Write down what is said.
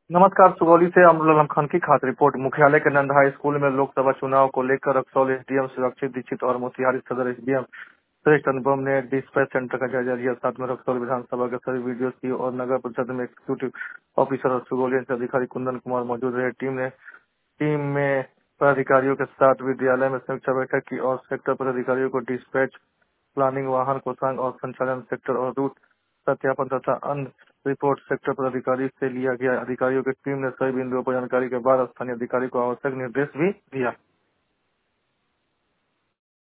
नमस्कार। सुगौली से अमरुल खान की खास रिपोर्ट। मुख्यालय के नंद हाई स्कूल में लोकसभा चुनाव को लेकर रक्सौल एसडीएम सुरक्षित दीक्षित और मोतिहारी सदर एसडीएम श्रेष्ठ अनुपम ने डिस्पैच सेंटर का जायजा लिया। साथ में रक्सौल विधानसभा के सभी वीडियो सीओ और नगर परिषद में एग्जीक्यूटिव ऑफिसर और सुगौली अधिकारी कुंदन कुमार मौजूद रहे। टीम में पदाधिकारियों के साथ विद्यालय में समीक्षा बैठक की और सेक्टर पदाधिकारियों को डिस्पैच, प्लानिंग, वाहन कोषांग और संचालन, सेक्टर और रूट सत्यापन तथा अन्य रिपोर्ट सेक्टर पदाधिकारी से लिया गया। अधिकारियों की टीम ने सभी बिंदुओं पर जानकारी के बाद स्थानीय अधिकारी को आवश्यक निर्देश भी दिया।